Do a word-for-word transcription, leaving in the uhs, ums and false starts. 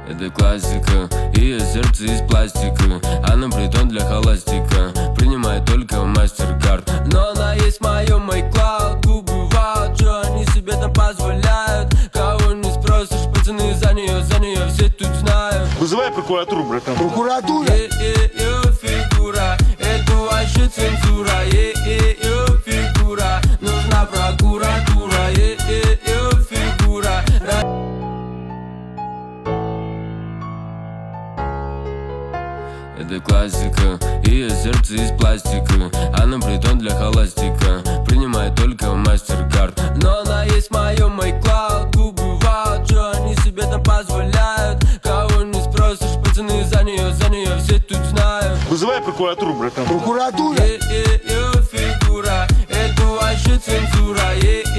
Это классика, ее сердце из пластика. Она притон для холостика, принимает только MasterCard. Но она есть в моем iCloud. Губы вау, что они себе там позволяют. Кого не спросишь, пацаны за нее, за нее все тут знают. Вызывай прокуратуру, братан. Прокуратура? Ее фигура, это вообще цензура. Ее фигура, нужна прокуратура. Ее фигура. Это классика, ее сердце из пластика. Она притон для холостика, принимает только MasterCard. Но она есть в моем iCloud. Губы вау, что они себе там позволяют. Кого не спросишь, пацаны за нее, за нее все тут знают. Вызывай прокуратуру, братан. Прокуратура? Ее фигура, это вообще цензура.